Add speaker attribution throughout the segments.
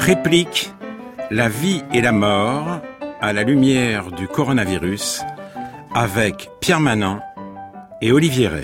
Speaker 1: Réplique, la vie et la mort à la lumière du coronavirus avec Pierre Manant et Olivier Rey.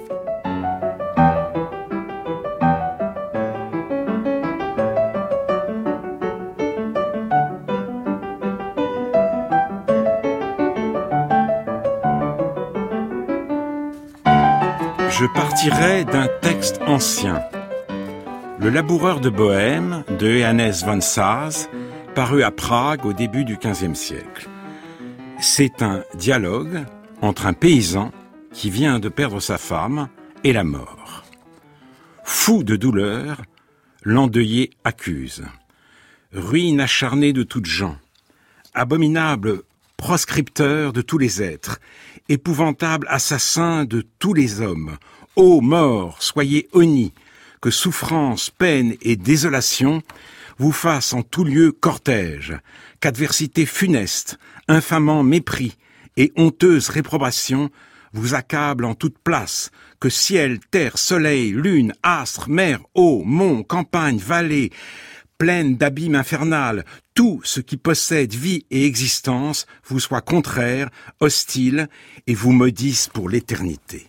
Speaker 1: Je partirai d'un texte ancien. Le laboureur de Bohême de Johannes von Sas, paru à Prague au début du XVe siècle. C'est un dialogue entre un paysan qui vient de perdre sa femme et la mort. Fou de douleur, l'endeuillé accuse. Ruine acharnée de toutes gens, abominable proscripteur de tous les êtres, épouvantable assassin de tous les hommes, ô mort, soyez honnis, que souffrance, peine et désolation vous fassent en tout lieu cortège, qu'adversité funeste, infamant mépris et honteuse réprobation vous accablent en toute place, que ciel, terre, soleil, lune, astres, mer, eau, monts, campagnes, vallées, plaines d'abîmes infernales, tout ce qui possède vie et existence vous soit contraire, hostile et vous maudisse pour l'éternité.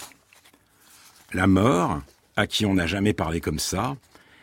Speaker 1: La mort, à qui on n'a jamais parlé comme ça,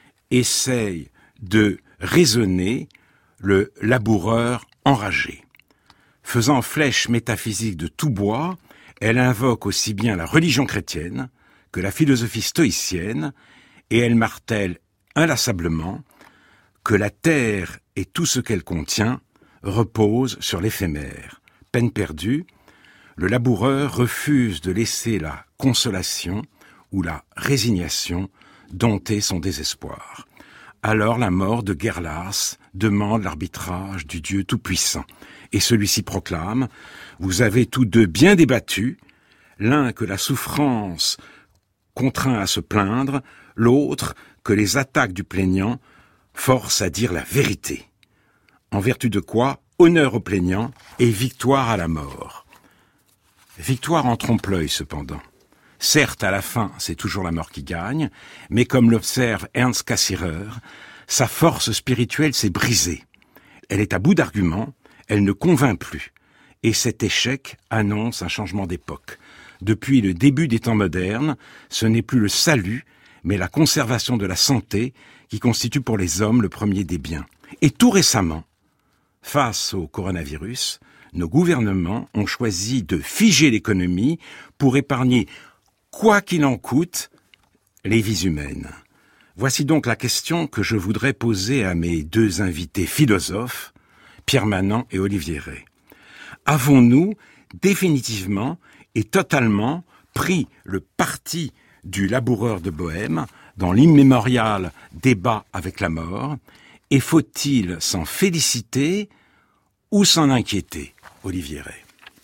Speaker 1: essaye de raisonner le laboureur enragé. Faisant flèche métaphysique de tout bois, elle invoque aussi bien la religion chrétienne que la philosophie stoïcienne, et elle martèle inlassablement que la terre et tout ce qu'elle contient reposent sur l'éphémère. Peine perdue, le laboureur refuse de laisser la consolation ou la résignation dompter son désespoir. Alors la mort de Gerlas demande l'arbitrage du Dieu Tout-Puissant. Et celui-ci proclame « Vous avez tous deux bien débattu, l'un que la souffrance contraint à se plaindre, l'autre que les attaques du plaignant forcent à dire la vérité. En vertu de quoi, honneur au plaignant et victoire à la mort. » Victoire en trompe-l'œil cependant. Certes, à la fin, c'est toujours la mort qui gagne, mais comme l'observe Ernst Cassirer, sa force spirituelle s'est brisée. Elle est à bout d'arguments, elle ne convainc plus. Et cet échec annonce un changement d'époque. Depuis le début des temps modernes, ce n'est plus le salut, mais la conservation de la santé qui constitue pour les hommes le premier des biens. Et tout récemment, face au coronavirus, nos gouvernements ont choisi de figer l'économie pour épargner quoi qu'il en coûte, les vies humaines. Voici donc la question que je voudrais poser à mes deux invités philosophes, Pierre Manant et Olivier Rey. Avons-nous définitivement et totalement pris le parti du laboureur de Bohême dans l'immémorial débat avec la mort, et faut-il s'en féliciter ou s'en inquiéter, Olivier Rey?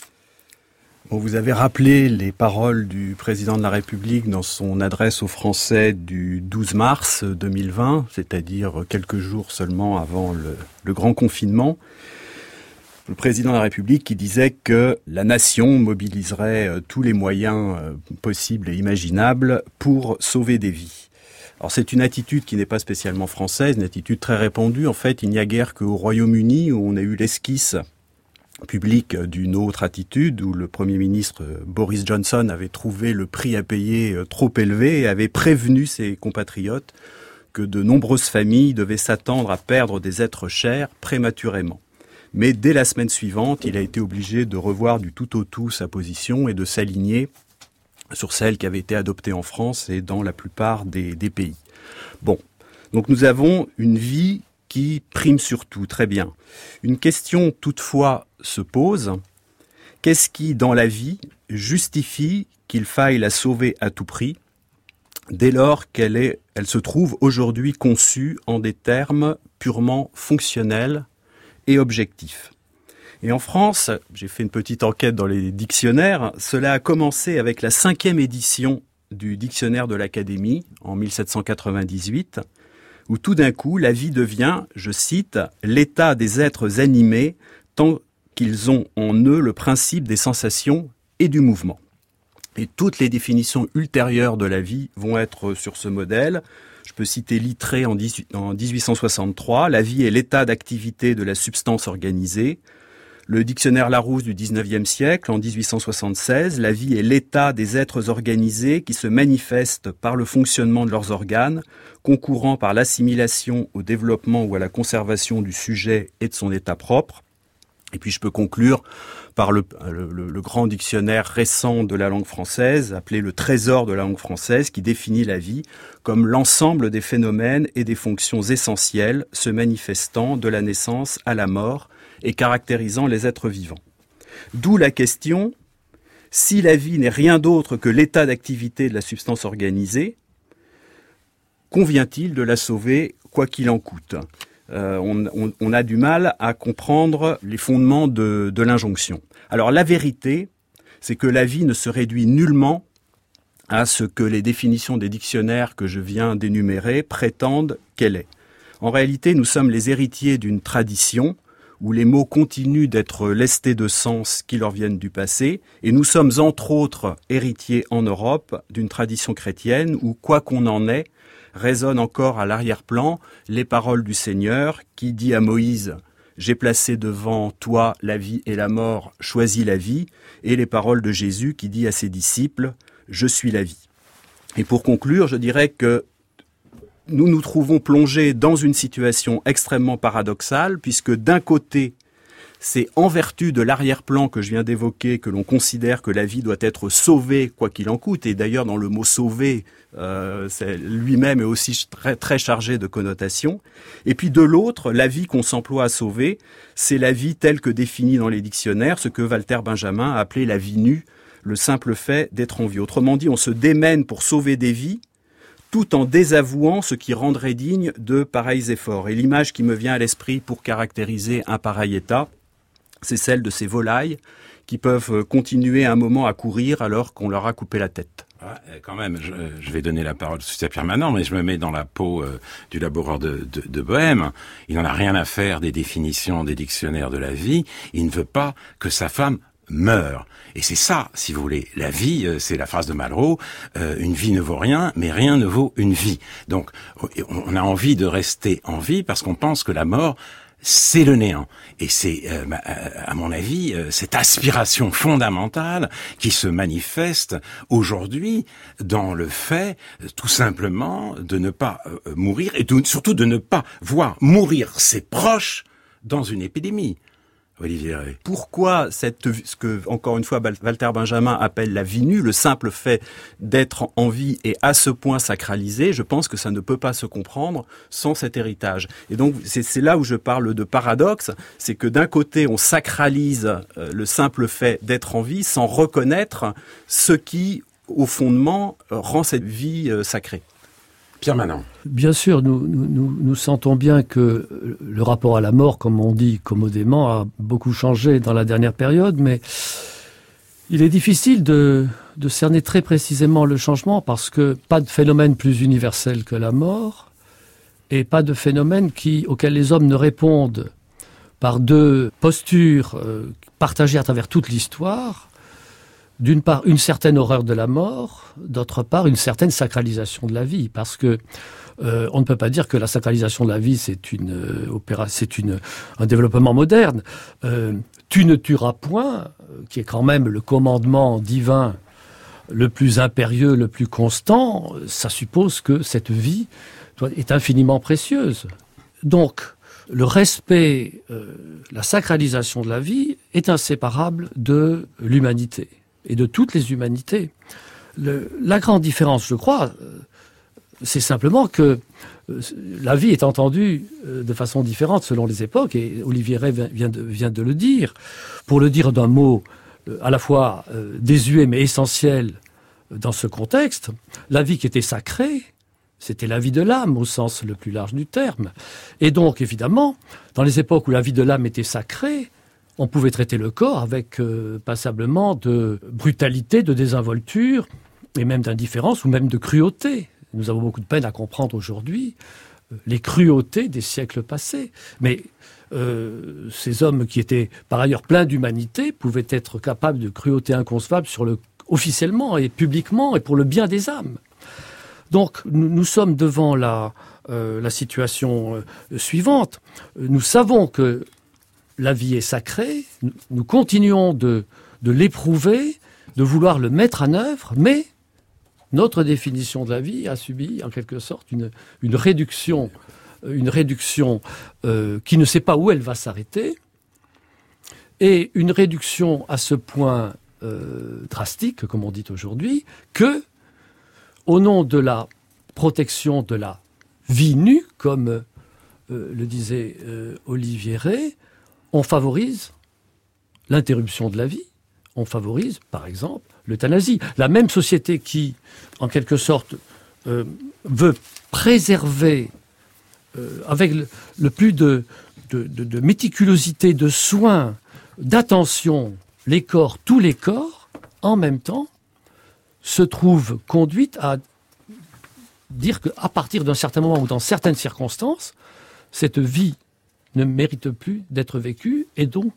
Speaker 2: Bon, vous avez rappelé les paroles du président de la République dans son adresse aux Français du 12 mars 2020, c'est-à-dire quelques jours seulement avant le grand confinement. Le président de la République qui disait que la nation mobiliserait tous les moyens possibles et imaginables pour sauver des vies. Alors c'est une attitude qui n'est pas spécialement française, une attitude très répandue. En fait, il n'y a guère qu'au Royaume-Uni où on a eu l'esquisse public d'une autre attitude, où le Premier ministre Boris Johnson avait trouvé le prix à payer trop élevé et avait prévenu ses compatriotes que de nombreuses familles devaient s'attendre à perdre des êtres chers prématurément. Mais dès la semaine suivante, il a été obligé de revoir du tout au tout sa position et de s'aligner sur celle qui avait été adoptée en France et dans la plupart des pays. Bon, donc nous avons une vie qui prime sur tout, très bien. Une question toutefois se pose, qu'est-ce qui, dans la vie, justifie qu'il faille la sauver à tout prix, dès lors qu'elle se trouve aujourd'hui conçue en des termes purement fonctionnels et objectifs? Et en France, j'ai fait une petite enquête dans les dictionnaires, cela a commencé avec la 5e édition du dictionnaire de l'Académie, en 1798, où tout d'un coup, la vie devient, je cite, « l'état des êtres animés tant qu'ils ont en eux le principe des sensations et du mouvement ». Et toutes les définitions ultérieures de la vie vont être sur ce modèle. Je peux citer Littré en 1863, la vie est l'état d'activité de la substance organisée. Le dictionnaire Larousse du XIXe siècle, en 1876, la vie est l'état des êtres organisés qui se manifestent par le fonctionnement de leurs organes, concourant par l'assimilation, au développement ou à la conservation du sujet et de son état propre. Et puis je peux conclure par le grand dictionnaire récent de la langue française, appelé le Trésor de la langue française, qui définit la vie comme l'ensemble des phénomènes et des fonctions essentielles se manifestant de la naissance à la mort et caractérisant les êtres vivants. D'où la question, si la vie n'est rien d'autre que l'état d'activité de la substance organisée, convient-il de la sauver quoi qu'il en coûte ? On a du mal à comprendre les fondements de l'injonction. Alors la vérité, c'est que la vie ne se réduit nullement à ce que les définitions des dictionnaires que je viens d'énumérer prétendent qu'elle est. En réalité, nous sommes les héritiers d'une tradition où les mots continuent d'être lestés de sens qui leur viennent du passé, et nous sommes entre autres héritiers en Europe d'une tradition chrétienne où, quoi qu'on en ait, résonnent encore à l'arrière-plan les paroles du Seigneur qui dit à Moïse « J'ai placé devant toi la vie et la mort, choisis la vie » et les paroles de Jésus qui dit à ses disciples « Je suis la vie ». Et pour conclure, je dirais que nous nous trouvons plongés dans une situation extrêmement paradoxale puisque d'un côté, c'est en vertu de l'arrière-plan que je viens d'évoquer que l'on considère que la vie doit être sauvée quoi qu'il en coûte. Et d'ailleurs, dans le mot « sauver », lui-même est aussi très, très chargé de connotations. Et puis de l'autre, la vie qu'on s'emploie à sauver, c'est la vie telle que définie dans les dictionnaires, ce que Walter Benjamin a appelé la vie nue, le simple fait d'être en vie. Autrement dit, on se démène pour sauver des vies, tout en désavouant ce qui rendrait digne de pareils efforts. Et l'image qui me vient à l'esprit pour caractériser un pareil état, c'est celle de ces volailles qui peuvent continuer un moment à courir alors qu'on leur a coupé la tête.
Speaker 1: Quand même, je vais donner la parole tout de suite à Pierre Manant, mais je me mets dans la peau du laboureur de Bohème. Il n'en a rien à faire des définitions des dictionnaires de la vie. Il ne veut pas que sa femme meurt. Et c'est ça, si vous voulez. La vie, c'est la phrase de Malraux, une vie ne vaut rien, mais rien ne vaut une vie. Donc, on a envie de rester en vie parce qu'on pense que la mort, c'est le néant. Et c'est, à mon avis, cette aspiration fondamentale qui se manifeste aujourd'hui dans le fait, tout simplement, de ne pas mourir et surtout de ne pas voir mourir ses proches dans une épidémie. Olivier Ray.
Speaker 2: Pourquoi ce que, encore une fois, Walter Benjamin appelle la vie nue, le simple fait d'être en vie est à ce point sacralisé, je pense que ça ne peut pas se comprendre sans cet héritage. Et donc, c'est là où je parle de paradoxe, c'est que d'un côté, on sacralise le simple fait d'être en vie sans reconnaître ce qui, au fondement, rend cette vie sacrée.
Speaker 1: Pierre Manant.
Speaker 3: Bien sûr, nous sentons bien que le rapport à la mort, comme on dit commodément, a beaucoup changé dans la dernière période, mais il est difficile de cerner très précisément le changement parce que pas de phénomène plus universel que la mort et pas de phénomène auquel les hommes ne répondent par deux postures partagées à travers toute l'histoire. D'une part, une certaine horreur de la mort, d'autre part, une certaine sacralisation de la vie, parce que on ne peut pas dire que la sacralisation de la vie, c'est un développement moderne. Tu ne tueras point, qui est quand même le commandement divin le plus impérieux, le plus constant, ça suppose que cette vie est infiniment précieuse. Donc, le respect, la sacralisation de la vie est inséparable de l'humanité et de toutes les humanités. La grande différence, je crois, c'est simplement que la vie est entendue de façon différente selon les époques, et Olivier Ray vient de le dire. Pour le dire d'un mot à la fois désuet mais essentiel dans ce contexte, la vie qui était sacrée, c'était la vie de l'âme au sens le plus large du terme. Et donc, évidemment, dans les époques où la vie de l'âme était sacrée, on pouvait traiter le corps avec passablement de brutalité, de désinvolture, et même d'indifférence ou même de cruauté. Nous avons beaucoup de peine à comprendre aujourd'hui les cruautés des siècles passés. Mais ces hommes qui étaient par ailleurs pleins d'humanité pouvaient être capables de cruauté inconcevable sur le officiellement et publiquement et pour le bien des âmes. Donc nous sommes devant la situation suivante. Nous savons que la vie est sacrée, nous continuons de l'éprouver, de vouloir le mettre en œuvre, mais notre définition de la vie a subi en quelque sorte une réduction qui ne sait pas où elle va s'arrêter, et une réduction à ce point drastique, comme on dit aujourd'hui, que, au nom de la protection de la vie nue, comme le disait Olivier Rey, on favorise l'interruption de la vie, on favorise, par exemple, l'euthanasie. La même société qui, en quelque sorte, veut préserver avec le plus de méticulosité, de soin, d'attention, les corps, tous les corps, en même temps, se trouve conduite à dire qu'à partir d'un certain moment ou dans certaines circonstances, cette vie ne mérite plus d'être vécue et donc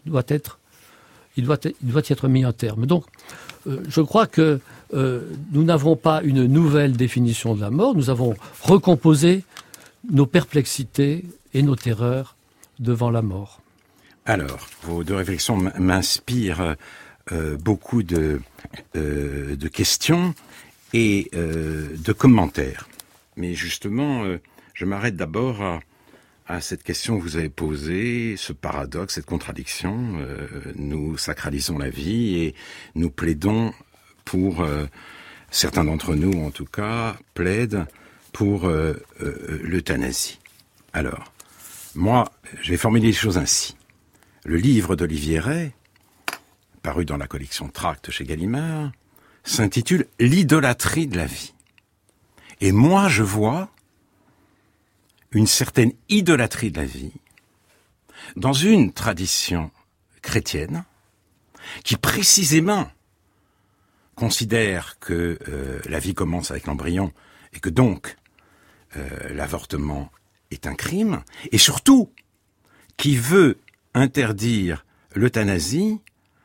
Speaker 3: il doit y être mis un terme. Donc, je crois que nous n'avons pas une nouvelle définition de la mort, nous avons recomposé nos perplexités et nos terreurs devant la mort.
Speaker 1: Alors, vos deux réflexions m'inspirent beaucoup de questions et de commentaires. Mais justement, je m'arrête d'abord à cette question que vous avez posée, ce paradoxe, cette contradiction. Nous sacralisons la vie et nous plaidons pour, certains d'entre nous en tout cas, plaident pour l'euthanasie. Alors, moi, je vais formuler les choses ainsi. Le livre d'Olivier Rey, paru dans la collection Tracts chez Gallimard, s'intitule « L'idolâtrie de la vie ». Et moi, je vois une certaine idolâtrie de la vie dans une tradition chrétienne qui précisément considère que la vie commence avec l'embryon et que donc l'avortement est un crime, et surtout qui veut interdire l'euthanasie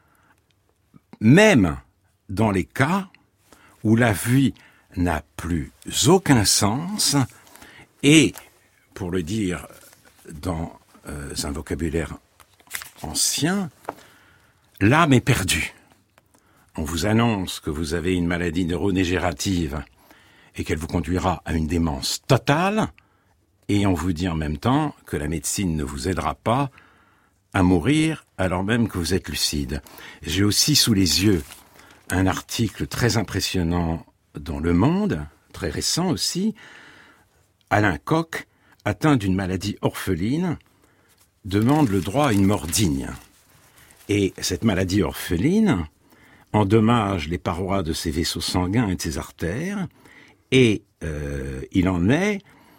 Speaker 1: même dans les cas où la vie n'a plus aucun sens et, pour le dire dans un vocabulaire ancien, l'âme est perdue. On vous annonce que vous avez une maladie neurodégénérative et qu'elle vous conduira à une démence totale, et on vous dit en même temps que la médecine ne vous aidera pas à mourir alors même que vous êtes lucide. J'ai aussi sous les yeux un article très impressionnant dans Le Monde, très récent aussi. Alain Koch, atteint d'une maladie orpheline, demande le droit à une mort digne. Et cette maladie orpheline endommage les parois de ses vaisseaux sanguins et de ses artères, et il en est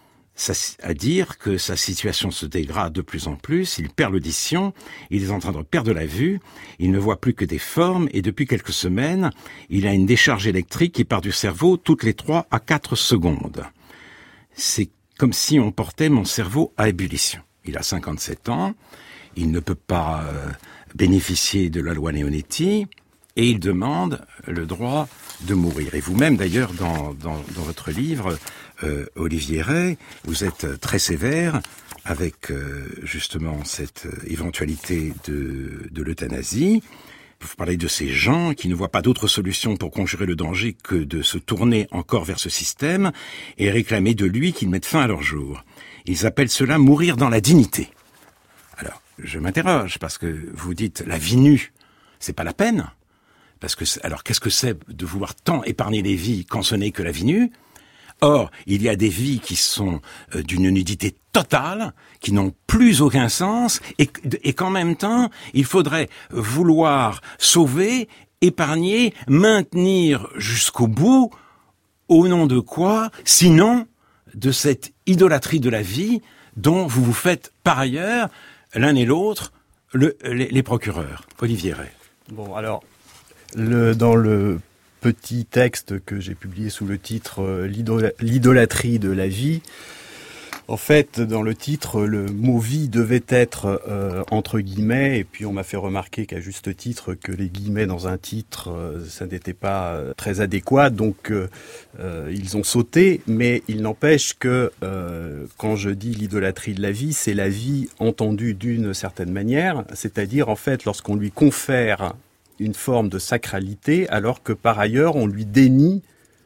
Speaker 1: à dire que sa situation se dégrade de plus en plus, il perd l'audition, il est en train de perdre la vue, il ne voit plus que des formes, et depuis quelques semaines, il a une décharge électrique qui part du cerveau toutes les 3 à 4 secondes. C'est comme si on portait mon cerveau à ébullition. Il a 57 ans, il ne peut pas bénéficier de la loi Leonetti, et il demande le droit de mourir. Et vous-même, d'ailleurs, dans votre livre, Olivier Rey, vous êtes très sévère avec justement cette éventualité de l'euthanasie. Vous parlez de ces gens qui ne voient pas d'autre solution pour conjurer le danger que de se tourner encore vers ce système et réclamer de lui qu'il mette fin à leur jour. Ils appellent cela mourir dans la dignité. Alors, je m'interroge parce que vous dites la vie nue, c'est pas la peine. Parce que, alors, qu'est-ce que c'est de vouloir tant épargner les vies quand ce n'est que la vie nue ? Or, il y a des vies qui sont d'une nudité totale, qui n'ont plus aucun sens, et qu'en même temps, il faudrait vouloir sauver, épargner, maintenir jusqu'au bout, au nom de quoi ? Sinon, de cette idolâtrie de la vie dont vous vous faites par ailleurs, l'un et l'autre, les procureurs. Olivier Rey.
Speaker 2: Bon, alors... Dans le petit texte que j'ai publié sous le titre « L'idolâtrie de la vie », En fait, dans le titre, le mot vie devait être entre guillemets, et puis on m'a fait remarquer qu'à juste titre que les guillemets dans un titre, ça n'était pas très adéquat, donc ils ont sauté, mais il n'empêche que quand je dis l'idolâtrie de la vie, c'est la vie entendue d'une certaine manière, c'est-à-dire en fait lorsqu'on lui confère une forme de sacralité, alors que par ailleurs on lui dénie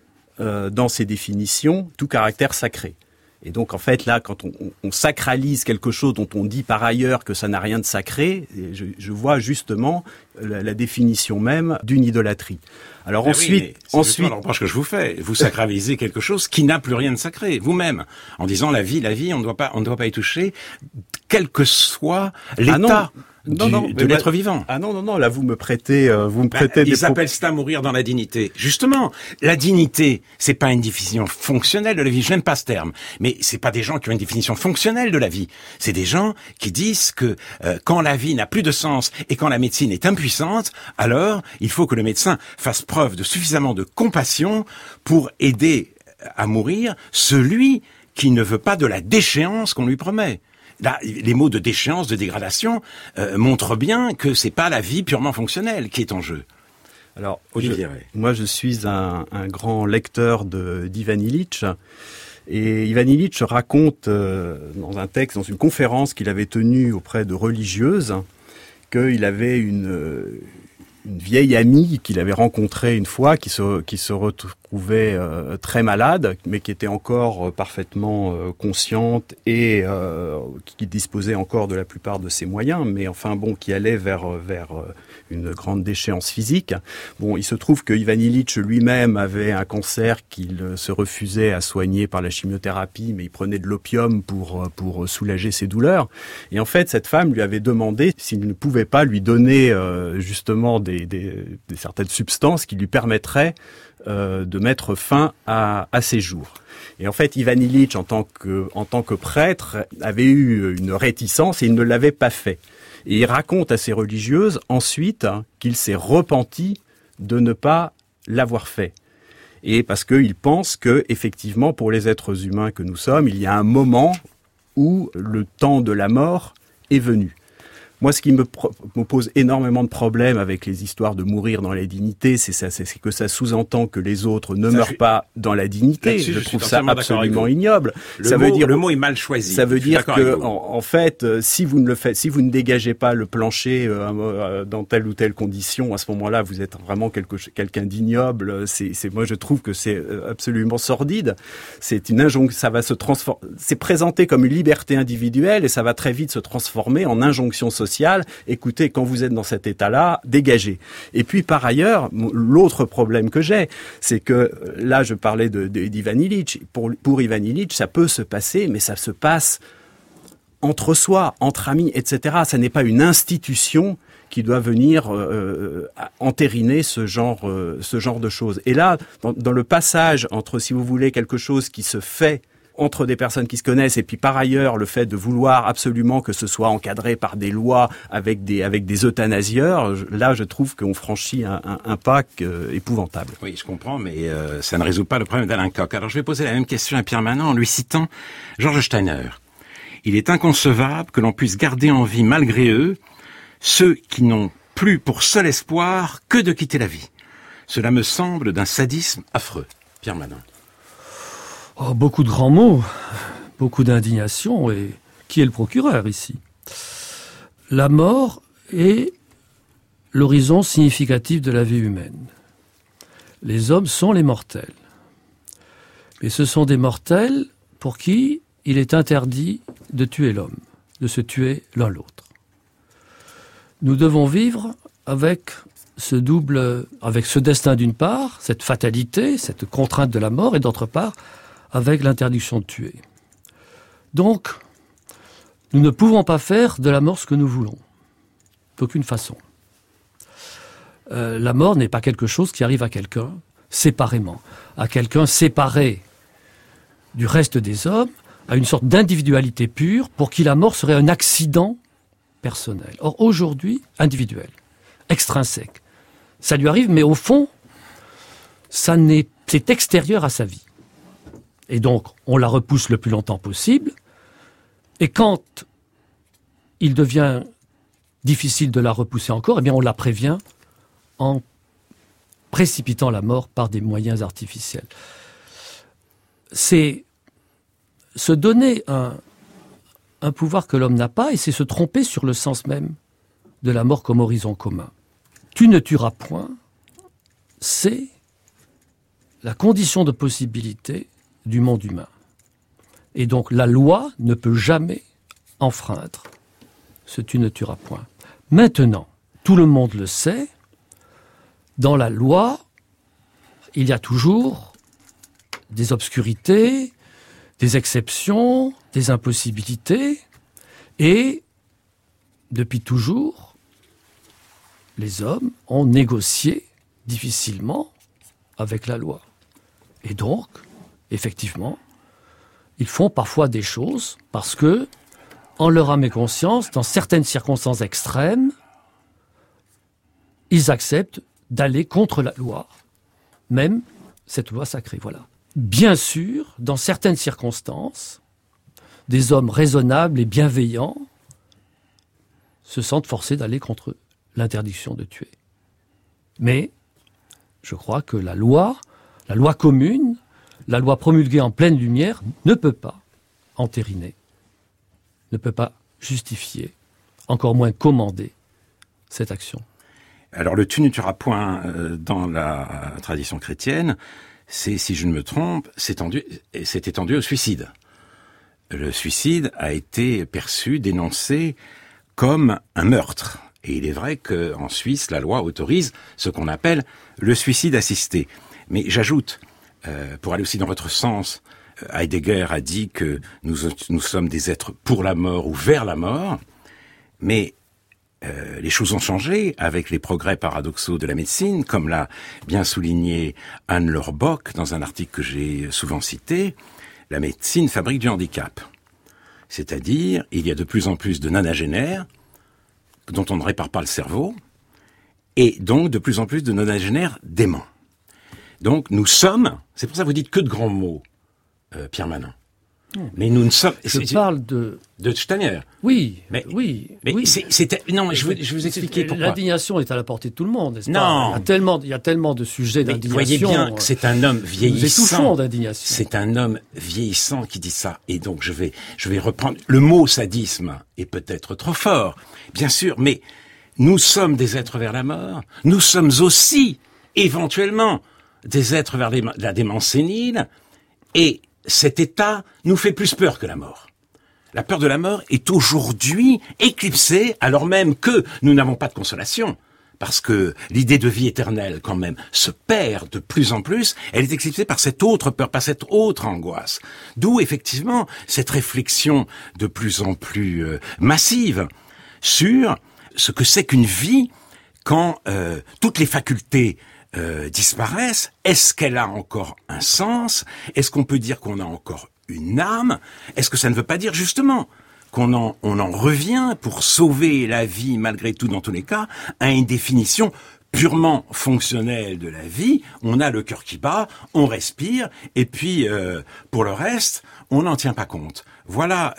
Speaker 2: dans ses définitions tout caractère sacré. Et donc, en fait, là, quand on sacralise quelque chose dont on dit par ailleurs que ça n'a rien de sacré, je vois justement la définition même d'une idolâtrie. Alors ensuite,
Speaker 1: le reproche que je vous fais. Vous sacralisez quelque chose qui n'a plus rien de sacré, vous-même, en disant la vie, on ne doit pas y toucher, quel que soit l'état. De l'être vivant.
Speaker 2: Ah non, là vous me prêtez
Speaker 1: ils appellent ça mourir dans la dignité. Justement, la dignité, c'est pas une définition fonctionnelle de la vie, je n'aime pas ce terme, mais c'est pas des gens qui ont une définition fonctionnelle de la vie. C'est des gens qui disent que quand la vie n'a plus de sens et quand la médecine est impuissante, alors il faut que le médecin fasse preuve de suffisamment de compassion pour aider à mourir celui qui ne veut pas de la déchéance qu'on lui promet. Là, les mots de déchéance, de dégradation montrent bien que c'est pas la vie purement fonctionnelle qui est en jeu.
Speaker 2: Alors, moi, je suis un grand lecteur d'Ivan Illich. Et Ivan Illich raconte dans un texte, dans une conférence qu'il avait tenue auprès de religieuses, qu'il avait une vieille amie qu'il avait rencontrée une fois, qui se retrouvait très malade, mais qui était encore parfaitement consciente et qui disposait encore de la plupart de ses moyens, mais enfin bon, qui allait vers une grande déchéance physique. Bon, il se trouve que Ivan Illich lui-même avait un cancer qu'il se refusait à soigner par la chimiothérapie, mais il prenait de l'opium pour soulager ses douleurs. Et en fait, cette femme lui avait demandé s'il ne pouvait pas lui donner justement des certaines substances qui lui permettraient de mettre fin à ses jours. Et en fait, Ivan Illich, en tant que prêtre, avait eu une réticence et il ne l'avait pas fait. Et il raconte à ces religieuses ensuite qu'il s'est repenti de ne pas l'avoir fait. Et parce qu'il pense que, effectivement, pour les êtres humains que nous sommes, il y a un moment où le temps de la mort est venu. Moi, ce qui me pose énormément de problèmes avec les histoires de mourir dans la dignité, c'est que ça sous-entend que les autres ne meurent pas dans la dignité. Je trouve ça absolument ignoble.
Speaker 1: Le mot est mal choisi.
Speaker 2: Ça veut dire que, en fait, si vous ne dégagez pas le plancher dans telle ou telle condition, à ce moment-là, vous êtes vraiment quelqu'un d'ignoble. Moi, je trouve que c'est absolument sordide. C'est une injonction. Ça va se transformer. C'est présenté comme une liberté individuelle et ça va très vite se transformer en injonction sociale. Écoutez, quand vous êtes dans cet état-là, dégagez. Et puis, par ailleurs, l'autre problème que j'ai, c'est que, là, je parlais d'Ivan Illich. Pour Ivan Illich, ça peut se passer, mais ça se passe entre soi, entre amis, etc. Ça n'est pas une institution qui doit venir entériner ce genre de choses. Et là, dans le passage entre, si vous voulez, quelque chose qui se fait entre des personnes qui se connaissent et puis par ailleurs le fait de vouloir absolument que ce soit encadré par des lois avec des euthanasieurs, là je trouve qu'on franchit un pas épouvantable.
Speaker 1: Oui, je comprends, mais ça ne résout pas le problème d'Alain Coq. Alors je vais poser la même question à Pierre Manant en lui citant Georges Steiner. Il est inconcevable que l'on puisse garder en vie malgré eux ceux qui n'ont plus pour seul espoir que de quitter la vie. Cela me semble d'un sadisme affreux. Pierre Manant.
Speaker 3: Oh, beaucoup de grands mots, beaucoup d'indignation, et qui est le procureur ici? La mort est l'horizon significatif de la vie humaine. Les hommes sont les mortels. Mais ce sont des mortels pour qui il est interdit de tuer l'homme, de se tuer l'un l'autre. Nous devons vivre avec ce destin d'une part, cette fatalité, cette contrainte de la mort, et d'autre part, avec l'interdiction de tuer. Donc, nous ne pouvons pas faire de la mort ce que nous voulons. D'aucune façon. La mort n'est pas quelque chose qui arrive à quelqu'un séparément. À quelqu'un séparé du reste des hommes, à une sorte d'individualité pure, pour qui la mort serait un accident personnel. Or, aujourd'hui, individuel, extrinsèque. Ça lui arrive, mais au fond, c'est extérieur à sa vie. Et donc, on la repousse le plus longtemps possible, Et quand il devient difficile de la repousser encore, eh bien on la prévient en précipitant la mort par des moyens artificiels. C'est se donner un pouvoir que l'homme n'a pas, et c'est se tromper sur le sens même de la mort comme horizon commun. Tu ne tueras point, c'est la condition de possibilité du monde humain. Et donc la loi ne peut jamais enfreindre ce tu ne tueras point. Maintenant, tout le monde le sait, dans la loi, il y a toujours des obscurités, des exceptions, des impossibilités, et depuis toujours, les hommes ont négocié difficilement avec la loi. Et donc, effectivement, ils font parfois des choses parce que, en leur âme et conscience, dans certaines circonstances extrêmes, ils acceptent d'aller contre la loi, même cette loi sacrée. Voilà. Bien sûr, dans certaines circonstances, des hommes raisonnables et bienveillants se sentent forcés d'aller contre l'interdiction de tuer. Mais je crois que la loi commune, la loi promulguée en pleine lumière, ne peut pas entériner, ne peut pas justifier, encore moins commander cette action.
Speaker 1: Alors le tu ne tueras point dans la tradition chrétienne, c'est, si je ne me trompe, c'est étendu au suicide. Le suicide a été perçu, dénoncé comme un meurtre. Et il est vrai qu'en Suisse, la loi autorise ce qu'on appelle le suicide assisté. Mais j'ajoute, pour aller aussi dans votre sens, Heidegger a dit que nous sommes des êtres pour la mort ou vers la mort, mais les choses ont changé avec les progrès paradoxaux de la médecine, comme l'a bien souligné Anne-Laure Bock dans un article que j'ai souvent cité. La médecine fabrique du handicap. C'est-à-dire, il y a de plus en plus de nonagénaires dont on ne répare pas le cerveau, et donc de plus en plus de nonagénaires déments. Donc nous sommes, c'est pour ça que vous dites que de grands mots, Pierre Manin. Mais nous ne sommes...
Speaker 3: Je parle de
Speaker 1: Steiner.
Speaker 3: Oui,
Speaker 1: mais,
Speaker 3: oui.
Speaker 1: Mais
Speaker 3: oui.
Speaker 1: Non, je vais vous expliquer pourquoi.
Speaker 3: L'indignation est à la portée de tout le monde, n'est-ce
Speaker 1: pas ?
Speaker 3: Non. Il y a tellement de sujets d'indignation.
Speaker 1: Voyez bien que c'est un homme vieillissant.
Speaker 3: Nous étouffons d'indignation.
Speaker 1: C'est un homme vieillissant qui dit ça. Et donc je vais reprendre... Le mot sadisme est peut-être trop fort, bien sûr, mais nous sommes des êtres vers la mort. Nous sommes aussi, éventuellement, des êtres vers la démence sénile. Et cet état nous fait plus peur que la mort. La peur de la mort est aujourd'hui éclipsée, alors même que nous n'avons pas de consolation. Parce que l'idée de vie éternelle, quand même, se perd de plus en plus. Elle est éclipsée par cette autre peur, par cette autre angoisse. D'où, effectivement, cette réflexion de plus en plus massive sur ce que c'est qu'une vie quand toutes les facultés disparaissent. Est-ce qu'elle a encore un sens? Est-ce qu'on peut dire qu'on a encore une âme? Est-ce que ça ne veut pas dire justement qu'on en revient pour sauver la vie malgré tout dans tous les cas à une définition purement fonctionnelle de la vie? On a le cœur qui bat, on respire et puis pour le reste, on n'en tient pas compte. Voilà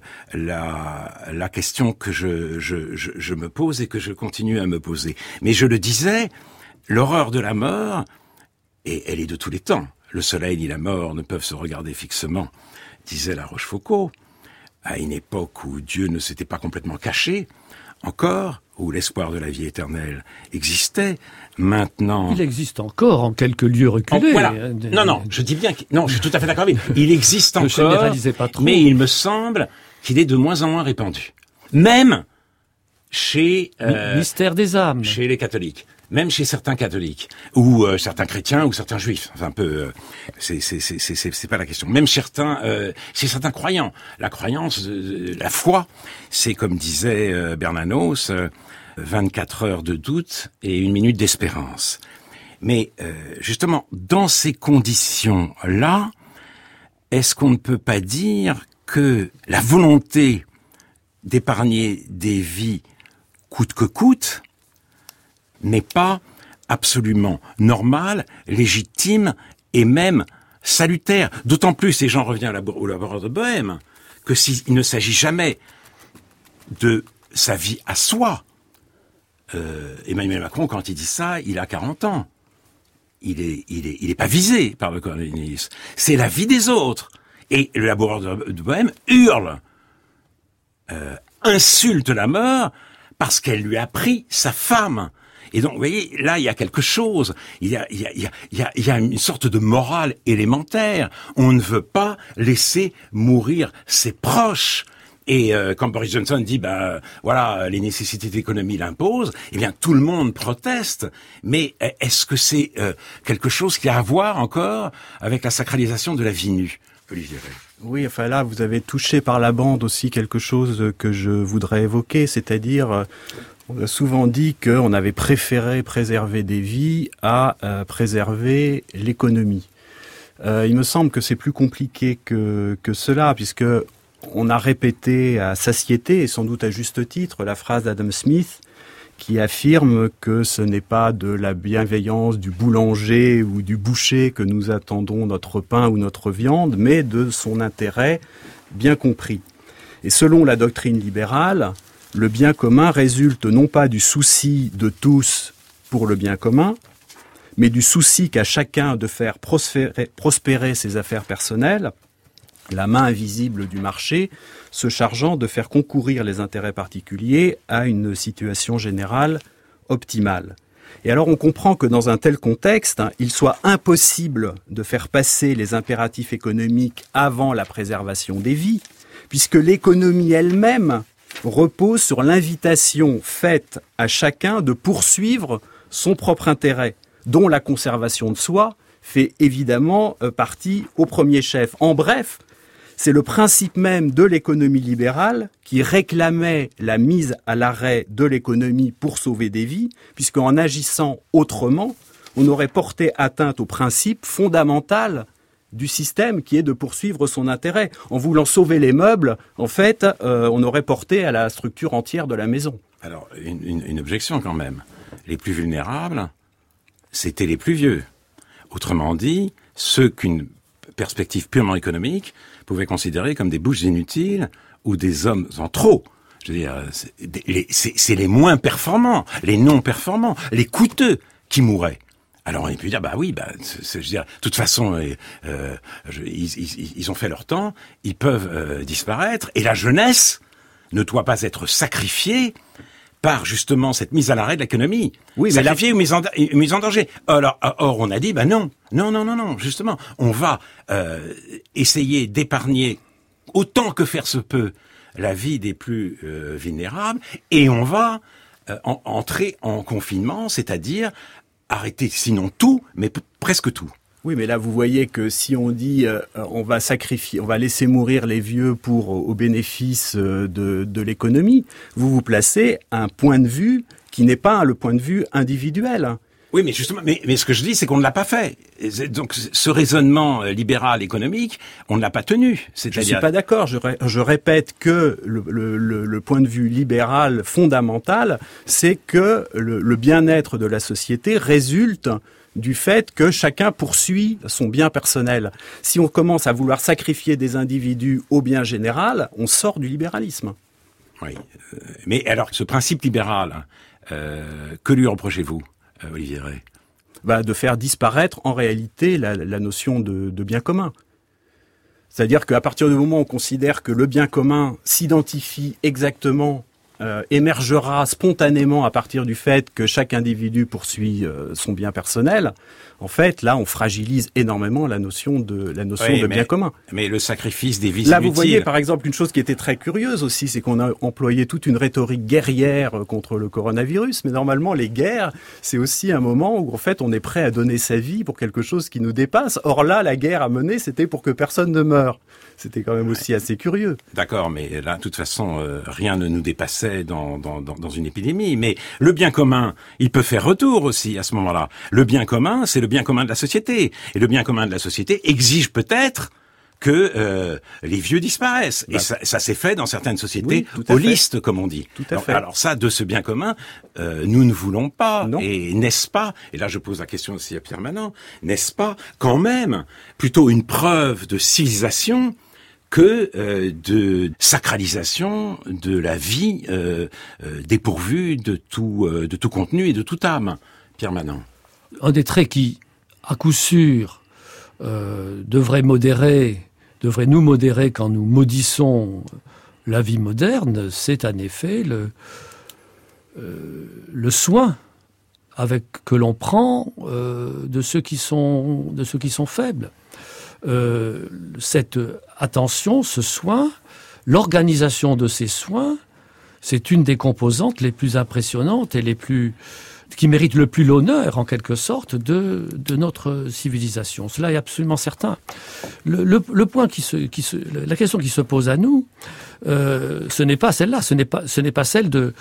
Speaker 1: la question que je me pose et que je continue à me poser. Mais je le disais, l'horreur de la mort, et elle est de tous les temps. Le soleil ni la mort ne peuvent se regarder fixement, disait La Rochefoucauld, à une époque où Dieu ne s'était pas complètement caché, encore, où l'espoir de la vie éternelle existait. Maintenant...
Speaker 3: Il existe encore en quelques lieux reculés.
Speaker 1: Voilà. Non, je dis bien... Non, je suis tout à fait d'accord avec vous. Il existe encore,
Speaker 3: généralisez pas trop.
Speaker 1: Mais il me semble qu'il est de moins en moins répandu. Même chez...
Speaker 3: Mystère des âmes.
Speaker 1: Chez les catholiques. Même chez certains catholiques, ou certains chrétiens, ou certains juifs. Enfin, un peu, c'est pas la question. Même chez certains croyants. La croyance, la foi, c'est comme disait Bernanos, 24 heures de doute et 1 minute d'espérance. Mais justement, dans ces conditions-là, est-ce qu'on ne peut pas dire que la volonté d'épargner des vies coûte que coûte n'est pas absolument normale, légitime et même salutaire. D'autant plus, et j'en reviens au laboratoire de Bohème, que s'il ne s'agit jamais de sa vie à soi, Emmanuel Macron, quand il dit ça, il a 40 ans. Il est pas visé par le colonialisme. C'est la vie des autres. Et le laboureur de Bohème hurle, insulte la mort parce qu'elle lui a pris sa femme. Et donc, vous voyez, là, il y a quelque chose. Il y a une sorte de morale élémentaire. On ne veut pas laisser mourir ses proches. Et quand Boris Johnson dit, voilà, les nécessités de l'économie l'imposent, eh bien, tout le monde proteste. Mais est-ce que c'est quelque chose qui a à voir encore avec la sacralisation de la vie nue, Olivier Rey?
Speaker 2: Oui, enfin là, vous avez touché par la bande aussi quelque chose que je voudrais évoquer, c'est-à-dire, on a souvent dit qu'on avait préféré préserver des vies à préserver l'économie. Il me semble que c'est plus compliqué que cela, puisque on a répété à satiété, et sans doute à juste titre, la phrase d'Adam Smith qui affirme que ce n'est pas de la bienveillance du boulanger ou du boucher que nous attendons notre pain ou notre viande, mais de son intérêt bien compris. Et selon la doctrine libérale, le bien commun résulte non pas du souci de tous pour le bien commun, mais du souci qu'a chacun de faire prospérer ses affaires personnelles, la main invisible du marché se chargeant de faire concourir les intérêts particuliers à une situation générale optimale. Et alors on comprend que dans un tel contexte, il soit impossible de faire passer les impératifs économiques avant la préservation des vies, puisque l'économie elle-même repose sur l'invitation faite à chacun de poursuivre son propre intérêt, dont la conservation de soi fait évidemment partie au premier chef. En bref, c'est le principe même de l'économie libérale qui réclamait la mise à l'arrêt de l'économie pour sauver des vies, puisqu'en agissant autrement, on aurait porté atteinte au principe fondamental du système qui est de poursuivre son intérêt. En voulant sauver les meubles, en fait, on aurait porté à la structure entière de la maison.
Speaker 1: Alors, une objection quand même. Les plus vulnérables, c'était les plus vieux. Autrement dit, ceux qu'une perspective purement économique pouvaient considérer comme des bouches inutiles ou des hommes en trop. Je veux dire, c'est les moins performants, les non performants, les coûteux qui mouraient. Alors on peut dire, je veux dire, de toute façon, ils ont fait leur temps, ils peuvent disparaître, et la jeunesse ne doit pas être sacrifiée par justement cette mise à l'arrêt de l'économie. Oui, sacrifiée ou mise en danger. Or, on a dit, non, justement, on va essayer d'épargner autant que faire se peut la vie des plus vulnérables, et on va entrer en confinement, c'est-à-dire arrêter, sinon tout, mais presque tout.
Speaker 2: Oui, mais là, vous voyez que si on dit on va laisser mourir les vieux au bénéfice de l'économie, vous vous placez à un point de vue qui n'est pas le point de vue individuel.
Speaker 1: Oui, mais justement, mais ce que je dis, c'est qu'on ne l'a pas fait. Donc, ce raisonnement libéral économique, on ne l'a pas tenu.
Speaker 2: Je suis pas d'accord. Je répète que le point de vue libéral fondamental, c'est que le bien-être de la société résulte du fait que chacun poursuit son bien personnel. Si on commence à vouloir sacrifier des individus au bien général, on sort du libéralisme.
Speaker 1: Oui, mais alors, ce principe libéral, que lui reprochez-vous, Olivier Rey?
Speaker 2: De faire disparaître en réalité la notion de bien commun. C'est-à-dire qu'à partir du moment où on considère que le bien commun s'identifie exactement, émergera spontanément à partir du fait que chaque individu poursuit son bien personnel, en fait, là, on fragilise énormément la notion de bien commun.
Speaker 1: Mais le sacrifice des vies
Speaker 2: là,
Speaker 1: inutiles.
Speaker 2: Vous voyez, par exemple, une chose qui était très curieuse aussi, c'est qu'on a employé toute une rhétorique guerrière contre le coronavirus, mais normalement, les guerres, c'est aussi un moment où, en fait, on est prêt à donner sa vie pour quelque chose qui nous dépasse. Or là, la guerre à mener, c'était pour que personne ne meure. C'était quand même aussi assez curieux.
Speaker 1: D'accord, mais là, de toute façon, rien ne nous dépassait dans une épidémie. Mais le bien commun, il peut faire retour aussi à ce moment-là. Le bien commun, c'est le bien commun de la société. Et le bien commun de la société exige peut-être que les vieux disparaissent. Et ça s'est fait dans certaines sociétés holistes, comme on dit.
Speaker 2: Tout à fait.
Speaker 1: Alors ça, de ce bien commun, nous ne voulons pas.
Speaker 2: Non.
Speaker 1: Et n'est-ce pas, et là je pose la question aussi à Pierre Manant, n'est-ce pas quand même plutôt une preuve de civilisation que de sacralisation de la vie dépourvue de tout contenu et de toute âme. Pierre Manant.
Speaker 3: Un des traits qui, à coup sûr, devrait nous modérer quand nous maudissons la vie moderne, c'est en effet le soin que l'on prend de ceux qui sont faibles. Cette attention, ce soin, l'organisation de ces soins, c'est une des composantes les plus impressionnantes et qui mérite le plus l'honneur, en quelque sorte, de notre civilisation. Cela est absolument certain. Le point la question qui se pose à nous, ce n'est pas celle-là, ce n'est pas celle de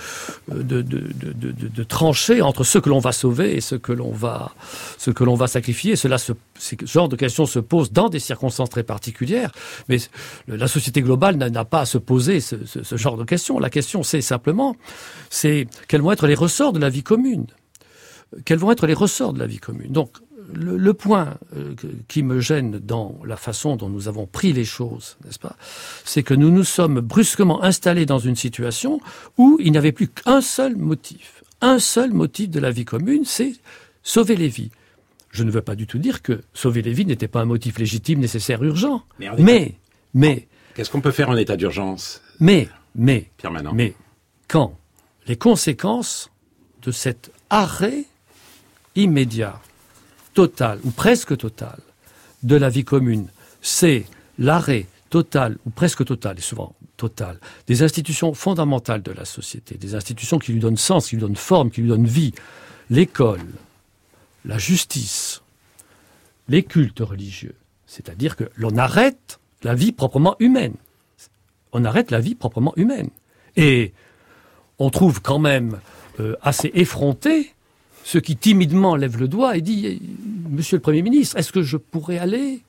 Speaker 3: trancher entre ce que l'on va sauver et ce que l'on va sacrifier. Ce genre de question se pose dans des circonstances très particulières, mais la société globale n'a pas à se poser ce genre de questions. La question, c'est simplement, quels vont être les ressorts de la vie commune. Quels vont être les ressorts de la vie commune? Donc, le point qui me gêne dans la façon dont nous avons pris les choses, n'est-ce pas, c'est que nous nous sommes brusquement installés dans une situation où il n'y avait plus qu'un seul motif. Un seul motif de la vie commune, c'est sauver les vies. Je ne veux pas du tout dire que sauver les vies n'était pas un motif légitime, nécessaire, urgent. Mais
Speaker 1: qu'est-ce qu'on peut faire en état d'urgence?
Speaker 3: Pierre Manant. Mais quand les conséquences de cet arrêt immédiat, total ou presque total de la vie commune, c'est l'arrêt total ou presque total, et souvent total, des institutions fondamentales de la société, des institutions qui lui donnent sens, qui lui donnent forme, qui lui donnent vie, l'école, la justice, les cultes religieux. C'est-à-dire que l'on arrête la vie proprement humaine. On arrête la vie proprement humaine. Et on trouve quand même assez effronté ceux qui timidement lèvent le doigt et disent « Monsieur le Premier ministre, est-ce que je pourrais aller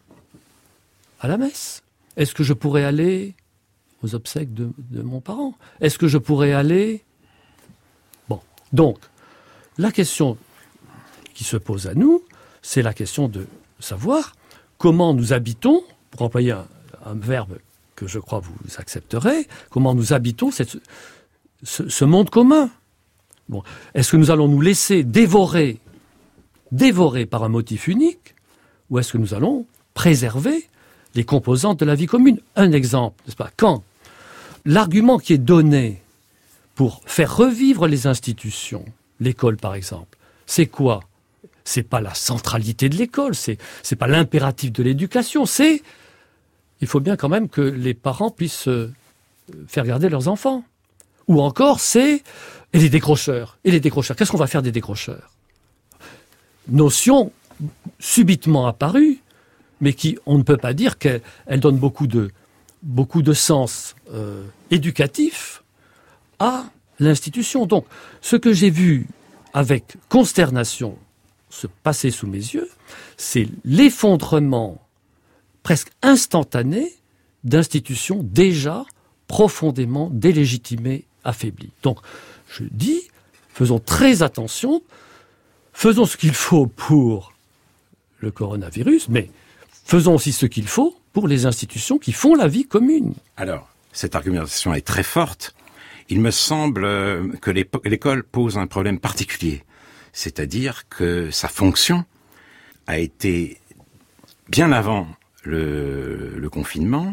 Speaker 3: à la messe? Est-ce que je pourrais aller aux obsèques de mon parent? Est-ce que je pourrais aller... » Bon, donc, la question qui se pose à nous, c'est la question de savoir comment nous habitons, pour employer un verbe que je crois vous accepterez, comment nous habitons ce monde commun. Bon. Est-ce que nous allons nous laisser dévorer par un motif unique, ou est-ce que nous allons préserver les composantes de la vie commune? Un exemple, n'est-ce pas? Quand l'argument qui est donné pour faire revivre les institutions, l'école par exemple, c'est quoi? C'est pas la centralité de l'école, c'est pas l'impératif de l'éducation, il faut bien quand même que les parents puissent faire garder leurs enfants. Ou encore, et les décrocheurs. Qu'est-ce qu'on va faire des décrocheurs? Notion subitement apparue, mais qui, on ne peut pas dire qu'elle donne beaucoup de sens éducatif à l'institution. Donc, ce que j'ai vu avec consternation se passer sous mes yeux, c'est l'effondrement presque instantané d'institutions déjà profondément délégitimées, affaiblies. Donc, je dis, faisons très attention, faisons ce qu'il faut pour le coronavirus, mais faisons aussi ce qu'il faut pour les institutions qui font la vie commune.
Speaker 1: Alors, cette argumentation est très forte. Il me semble que l'école pose un problème particulier. C'est-à-dire que sa fonction a été, bien avant le confinement,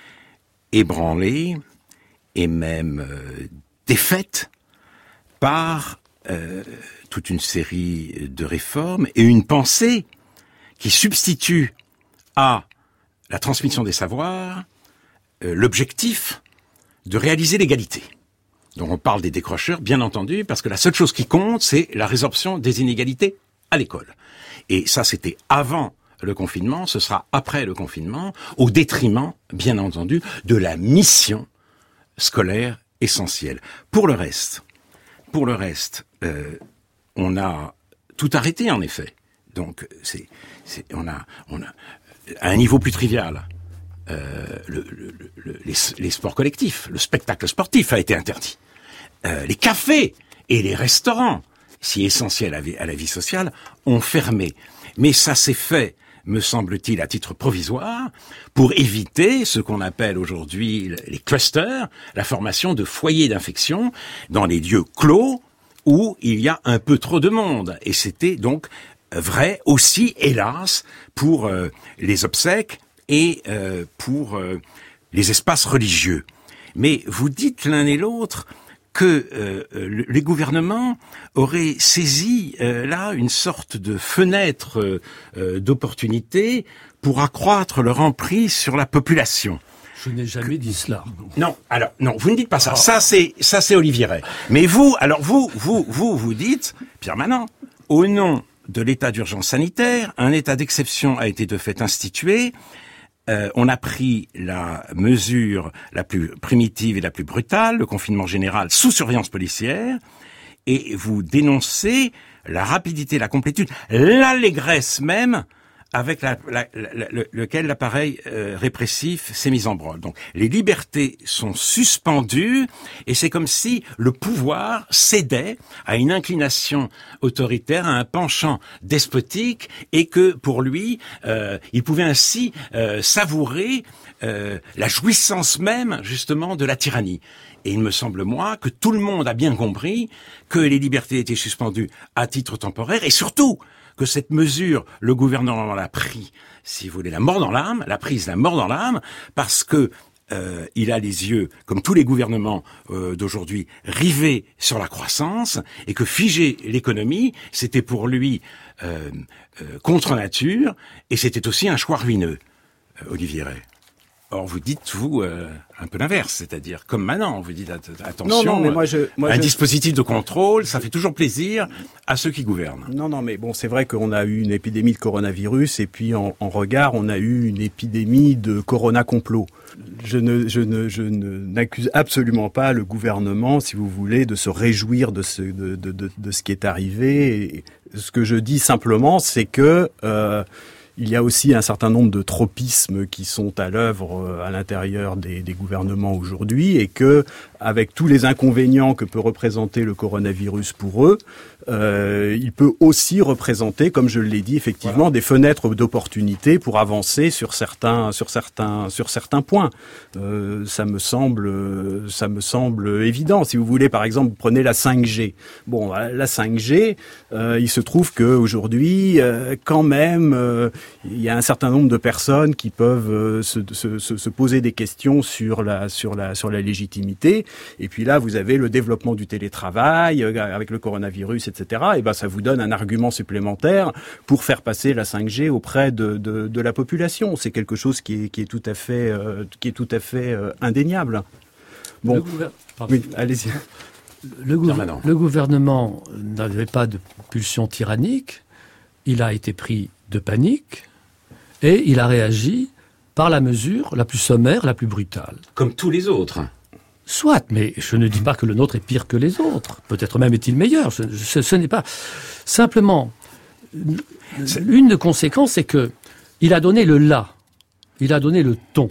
Speaker 1: ébranlée et même défaite par toute une série de réformes et une pensée qui substitue à la transmission des savoirs l'objectif de réaliser l'égalité. Donc on parle des décrocheurs, bien entendu, parce que la seule chose qui compte, c'est la résorption des inégalités à l'école. Et ça, c'était avant le confinement, ce sera après le confinement, au détriment, bien entendu, de la mission scolaire essentielle. Pour le reste, on a tout arrêté, en effet. Donc, on a à un niveau plus trivial, les sports collectifs, le spectacle sportif a été interdit. Les cafés et les restaurants, si essentiels à la vie sociale, ont fermé. Mais ça s'est fait me semble-t-il, à titre provisoire, pour éviter ce qu'on appelle aujourd'hui les clusters, la formation de foyers d'infection dans les lieux clos où il y a un peu trop de monde. Et c'était donc vrai aussi, hélas, pour les obsèques et pour les espaces religieux. Mais vous dites l'un et l'autre que les gouvernements auraient saisi là une sorte de fenêtre d'opportunité pour accroître leur emprise sur la population.
Speaker 3: Je n'ai jamais dit cela.
Speaker 1: Non, alors non, vous ne dites pas ça. Ça c'est Olivier Rey. Mais vous dites, Pierre Manant, au nom de l'état d'urgence sanitaire, un état d'exception a été de fait institué. On a pris la mesure la plus primitive et la plus brutale, le confinement général sous surveillance policière, et vous dénoncez la rapidité, la complétude, l'allégresse même avec lequel l'appareil répressif s'est mis en branle. Donc les libertés sont suspendues et c'est comme si le pouvoir cédait à une inclination autoritaire, à un penchant despotique et que pour lui, il pouvait ainsi savourer la jouissance même justement de la tyrannie. Et il me semble, moi, que tout le monde a bien compris que les libertés étaient suspendues à titre temporaire et surtout que cette mesure, le gouvernement l'a pris, si vous voulez, la mort dans l'âme, parce que il a les yeux, comme tous les gouvernements d'aujourd'hui, rivés sur la croissance, et que figer l'économie, c'était pour lui contre nature, et c'était aussi un choix ruineux, Olivier Rey. Or, vous dites, vous, un peu l'inverse, c'est-à-dire, comme maintenant, vous dites, attention,
Speaker 2: non, mais
Speaker 1: un dispositif de contrôle, ça fait toujours plaisir à ceux qui gouvernent.
Speaker 2: Non, mais bon, c'est vrai qu'on a eu une épidémie de coronavirus, et puis en regard, on a eu une épidémie de corona-complot. Je n'accuse absolument pas le gouvernement, si vous voulez, de se réjouir de ce qui est arrivé. Et ce que je dis simplement, c'est que il y a aussi un certain nombre de tropismes qui sont à l'œuvre à l'intérieur des gouvernements aujourd'hui et que, avec tous les inconvénients que peut représenter le coronavirus pour eux, il peut aussi représenter, comme je l'ai dit, effectivement, des fenêtres d'opportunité pour avancer sur certains points. Ça me semble évident. Si vous voulez, par exemple, prenez la 5G. Bon, la 5G, il se trouve qu'aujourd'hui, quand même, il y a un certain nombre de personnes qui peuvent se poser des questions sur la légitimité. Et puis là, vous avez le développement du télétravail avec le coronavirus, etc. Et ben, ça vous donne un argument supplémentaire pour faire passer la 5G auprès de la population. C'est quelque chose qui est tout à fait indéniable. Bon, oui, allez-y.
Speaker 3: Le gouvernement n'avait pas de pulsion tyrannique. Il a été pris de panique et il a réagi par la mesure la plus sommaire, la plus brutale.
Speaker 1: Comme tous les autres.
Speaker 3: Soit, mais je ne dis pas que le nôtre est pire que les autres. Peut-être même est-il meilleur. Ce n'est pas... Simplement, l'une des conséquences, c'est que il a donné le là. Il a donné le ton.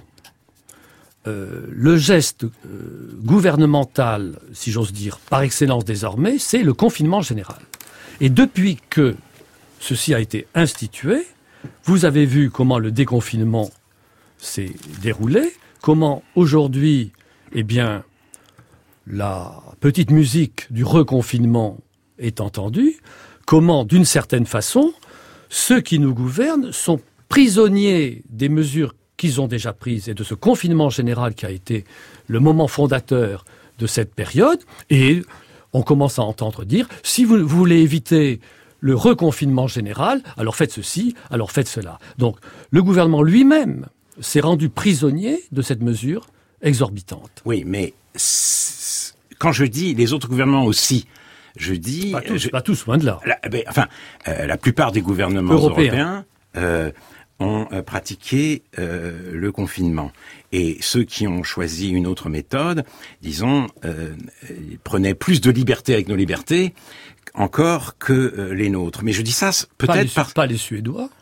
Speaker 3: Le geste gouvernemental, si j'ose dire, par excellence désormais, c'est le confinement général. Et depuis que ceci a été institué, vous avez vu comment le déconfinement s'est déroulé, comment aujourd'hui, eh bien, la petite musique du reconfinement est entendue, comment, d'une certaine façon, ceux qui nous gouvernent sont prisonniers des mesures qu'ils ont déjà prises et de ce confinement général qui a été le moment fondateur de cette période. Et on commence à entendre dire, si vous voulez éviter le reconfinement général, alors faites ceci, alors faites cela. Donc, le gouvernement lui-même s'est rendu prisonnier de cette mesure exorbitante.
Speaker 1: Oui, mais quand je dis les autres gouvernements aussi, je dis...
Speaker 3: Pas tous, loin de là.
Speaker 1: La plupart des gouvernements européens ont pratiqué le confinement. Et ceux qui ont choisi une autre méthode, disons, prenaient plus de liberté avec nos libertés encore que les nôtres. Mais je dis ça peut-être
Speaker 3: pas les Suédois.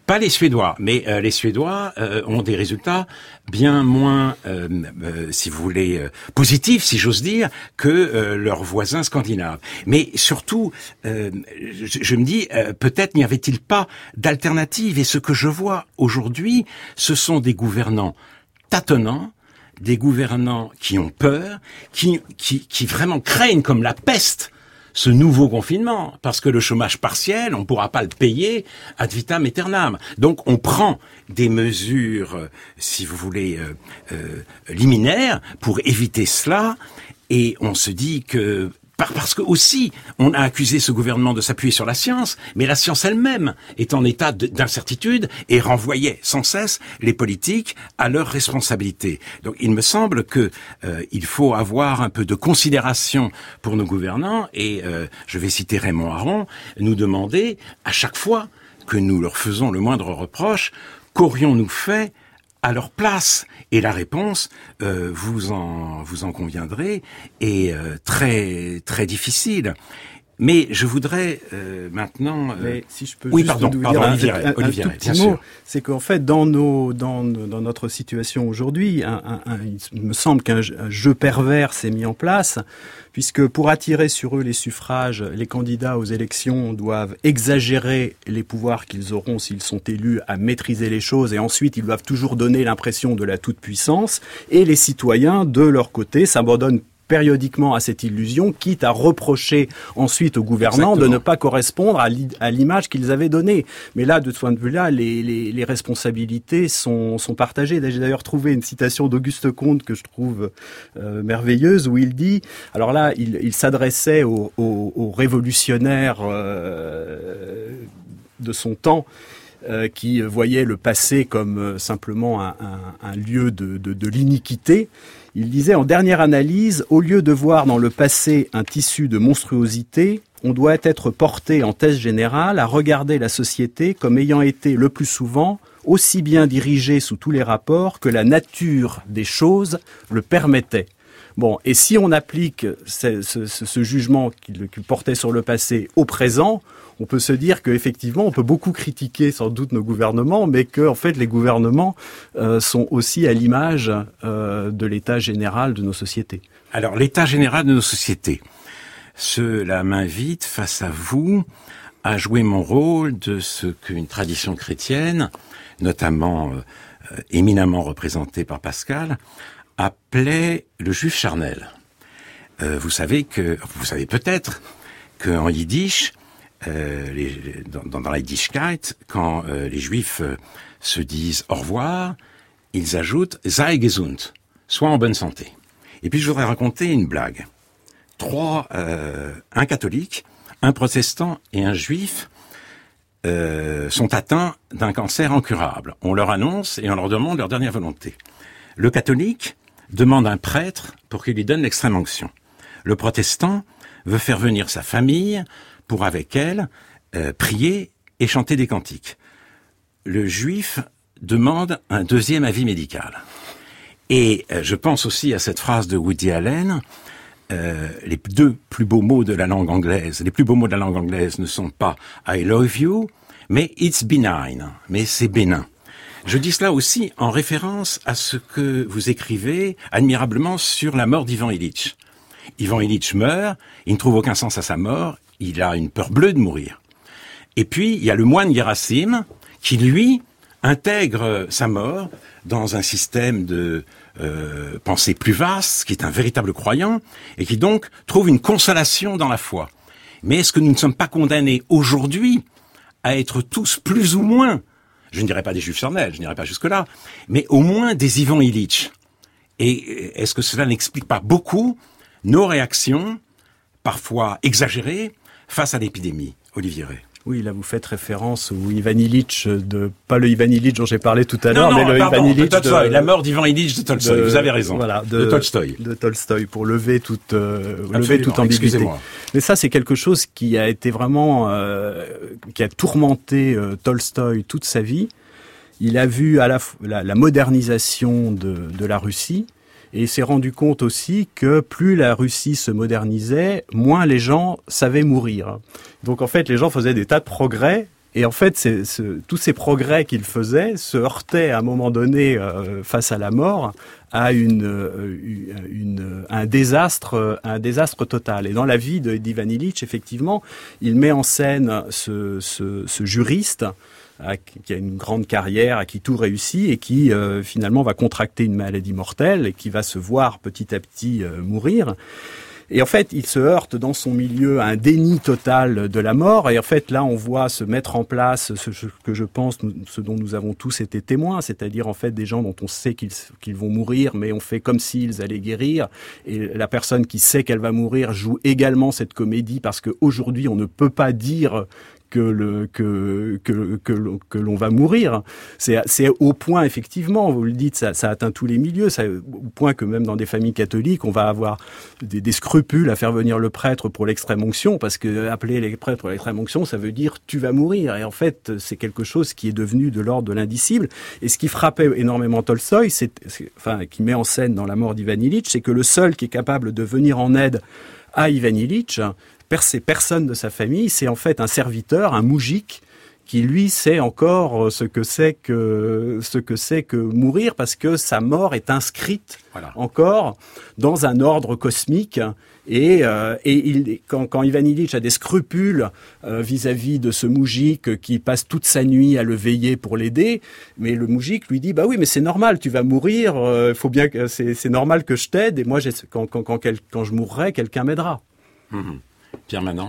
Speaker 1: Pas les Suédois, mais les Suédois ont des résultats bien moins, si vous voulez, positifs, si j'ose dire, que leurs voisins scandinaves. Mais surtout, je me dis, peut-être n'y avait-il pas d'alternative. Et ce que je vois aujourd'hui, ce sont des gouvernants tâtonnants, des gouvernants qui ont peur, qui vraiment craignent comme la peste ce nouveau confinement, parce que le chômage partiel, on ne pourra pas le payer ad vitam aeternam. Donc on prend des mesures, si vous voulez, liminaires pour éviter cela, et on se dit que parce que aussi, on a accusé ce gouvernement de s'appuyer sur la science, mais la science elle-même est en état d'incertitude et renvoyait sans cesse les politiques à leurs responsabilités. Donc, il me semble que il faut avoir un peu de considération pour nos gouvernants et je vais citer Raymond Aron, nous demander à chaque fois que nous leur faisons le moindre reproche, qu'aurions-nous fait à leur place? Et la réponse, vous en conviendrez, est très très difficile. Mais je voudrais maintenant.
Speaker 2: Mais si je peux
Speaker 1: oui,
Speaker 2: juste
Speaker 1: pardon,
Speaker 2: vous
Speaker 1: pardon,
Speaker 2: dire
Speaker 1: Olivier,
Speaker 2: un tout
Speaker 1: bien
Speaker 2: petit
Speaker 1: sûr.
Speaker 2: mot, c'est qu'en fait dans notre situation aujourd'hui, il me semble qu'un jeu pervers s'est mis en place, puisque pour attirer sur eux les suffrages, les candidats aux élections doivent exagérer les pouvoirs qu'ils auront s'ils sont élus à maîtriser les choses, et ensuite ils doivent toujours donner l'impression de la toute-puissance, et les citoyens de leur côté s'abandonnent périodiquement à cette illusion, quitte à reprocher ensuite aux gouvernants Exactement. De ne pas correspondre à l'image qu'ils avaient donnée. Mais là, de ce point de vue-là, les responsabilités sont partagées. J'ai d'ailleurs trouvé une citation d'Auguste Comte que je trouve merveilleuse, où il dit, alors là, il s'adressait aux révolutionnaires de son temps, qui voyaient le passé comme simplement un lieu de l'iniquité. Il disait, en dernière analyse, au lieu de voir dans le passé un tissu de monstruosité, on doit être porté en thèse générale à regarder la société comme ayant été le plus souvent aussi bien dirigée sous tous les rapports que la nature des choses le permettait. Bon, et si on applique ce jugement qu'il portait sur le passé au présent, on peut se dire qu'effectivement, on peut beaucoup critiquer sans doute nos gouvernements, mais que en fait, les gouvernements sont aussi à l'image de l'état général de nos sociétés.
Speaker 1: Alors, l'état général de nos sociétés, cela m'invite face à vous à jouer mon rôle de ce qu'une tradition chrétienne, notamment éminemment représentée par Pascal, appelait le juif charnel. Vous savez peut-être qu'en yiddish, dans la Yiddishkeit, quand les Juifs se disent au revoir, ils ajoutent sei gesund, sois en bonne santé. Et puis je voudrais raconter une blague. Un catholique, un protestant et un juif sont atteints d'un cancer incurable. On leur annonce et on leur demande leur dernière volonté. Le catholique demande un prêtre pour qu'il lui donne l'extrême-onction. Le protestant veut faire venir sa famille pour avec elle prier et chanter des cantiques. Le juif demande un deuxième avis médical. Et je pense aussi à cette phrase de Woody Allen, les deux plus beaux mots de la langue anglaise, ne sont pas I love you, mais it's benign, mais c'est bénin. Je dis cela aussi en référence à ce que vous écrivez admirablement sur la mort d'Ivan Illich. Ivan Illich meurt, il ne trouve aucun sens à sa mort, il a une peur bleue de mourir. Et puis, il y a le moine Gerasim qui, lui, intègre sa mort dans un système de pensée plus vaste, qui est un véritable croyant, et qui donc trouve une consolation dans la foi. Mais est-ce que nous ne sommes pas condamnés aujourd'hui à être tous plus ou moins, je ne dirais pas des juifs charnels, je n'irai pas jusque-là, mais au moins des Ivan Illich? Et est-ce que cela n'explique pas beaucoup nos réactions, parfois exagérées, face à l'épidémie? Olivier Rey.
Speaker 2: Oui, là vous faites référence au Ivan Illich pas le Ivan Illich dont j'ai parlé tout à l'heure, mais le Ivan Illich
Speaker 1: de la mort d'Ivan Illich de Tolstoï. Vous avez raison.
Speaker 2: Voilà,
Speaker 1: de Tolstoï.
Speaker 2: De Tolstoï, pour lever toute ambiguïté. Mais ça, c'est quelque chose qui a été vraiment, qui a tourmenté Tolstoï toute sa vie. Il a vu à la modernisation de la Russie. Et il s'est rendu compte aussi que plus la Russie se modernisait, moins les gens savaient mourir. Donc en fait, les gens faisaient des tas de progrès Et en fait, tous ces progrès qu'il faisait se heurtaient à un moment donné, face à la mort, à un désastre total. Et dans la vie d'Ivan Ilitch, effectivement, il met en scène ce juriste qui a une grande carrière, à qui tout réussit et qui finalement va contracter une maladie mortelle et qui va se voir petit à petit mourir. Et en fait, il se heurte dans son milieu à un déni total de la mort. Et en fait, là, on voit se mettre en place ce que je pense, ce dont nous avons tous été témoins, c'est-à-dire en fait des gens dont on sait qu'ils vont mourir, mais on fait comme s'ils allaient guérir. Et la personne qui sait qu'elle va mourir joue également cette comédie parce qu'aujourd'hui, on ne peut pas dire que l'on va mourir. C'est au point, effectivement, vous le dites, ça atteint tous les milieux, au point que même dans des familles catholiques, on va avoir des scrupules à faire venir le prêtre pour l'extrême onction, parce que appeler les prêtres pour l'extrême onction, ça veut dire tu vas mourir. Et en fait, c'est quelque chose qui est devenu de l'ordre de l'indicible. Et ce qui frappait énormément Tolstoï, qui met en scène dans la mort d'Ivan Ilitch, c'est que le seul qui est capable de venir en aide à Ivan Ilitch, c'est personne de sa famille, c'est en fait un serviteur, un moujik, qui lui sait encore ce que c'est que mourir, parce que sa mort est inscrite encore dans un ordre cosmique. Et quand Ivan Ilitch a des scrupules vis-à-vis de ce moujik qui passe toute sa nuit à le veiller pour l'aider, mais le moujik lui dit bah oui, mais c'est normal, tu vas mourir, faut bien que c'est normal que je t'aide, et moi quand je mourrai, quelqu'un m'aidera.
Speaker 1: Pierre Manant.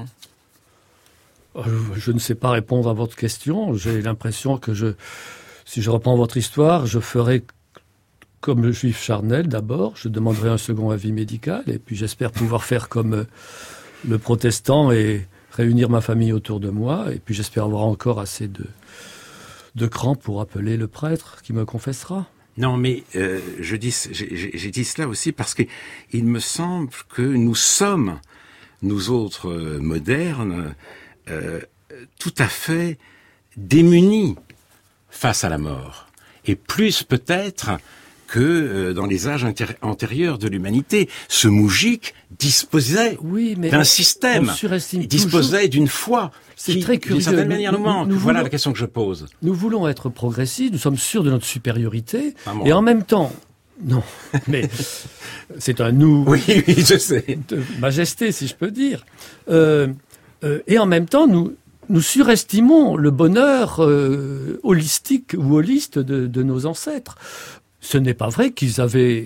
Speaker 3: Je ne sais pas répondre à votre question. J'ai l'impression que si je reprends votre histoire, je ferai comme le juif charnel d'abord. Je demanderai un second avis médical et puis j'espère pouvoir faire comme le protestant et réunir ma famille autour de moi. Et puis j'espère avoir encore assez de cran pour appeler le prêtre qui me confessera.
Speaker 1: Non, mais j'ai dit cela aussi parce que il me semble que nous sommes, nous autres modernes, tout à fait démunis face à la mort. Et plus peut-être que dans les âges antérieurs de l'humanité. Ce moujik disposait d'un système, il disposait d'une foi qui, d'une certaine manière, nous manque. Voilà la question que je pose.
Speaker 3: Nous voulons être progressistes, nous sommes sûrs de notre supériorité, et en même temps... Non, mais c'est un nous...
Speaker 1: Oui, je sais.
Speaker 3: De majesté, si je peux dire. Et en même temps, nous surestimons le bonheur holistique ou holiste de nos ancêtres. Ce n'est pas vrai qu'ils avaient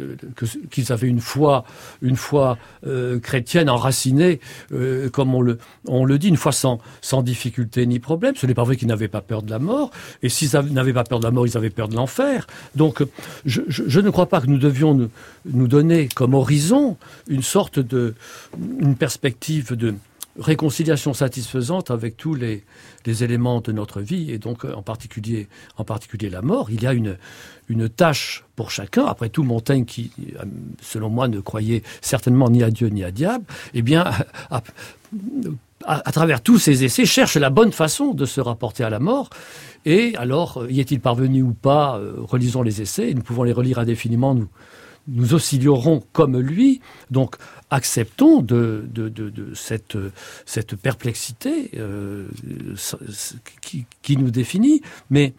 Speaker 3: une foi chrétienne enracinée, comme on le dit, une foi sans difficulté ni problème. Ce n'est pas vrai qu'ils n'avaient pas peur de la mort. Et s'ils n'avaient pas peur de la mort, ils avaient peur de l'enfer. Donc, je ne crois pas que nous devions nous donner comme horizon une perspective de réconciliation satisfaisante avec tous les éléments de notre vie, et donc en particulier la mort. Il y a une tâche pour chacun. Après tout, Montaigne, qui, selon moi, ne croyait certainement ni à Dieu ni à diable, eh bien, à travers tous ses essais, cherche la bonne façon de se rapporter à la mort. Et alors, y est-il parvenu ou pas, relisons les essais, et nous pouvons les relire indéfiniment, nous oscillerons comme lui. Donc, acceptons de cette perplexité qui nous définit, mais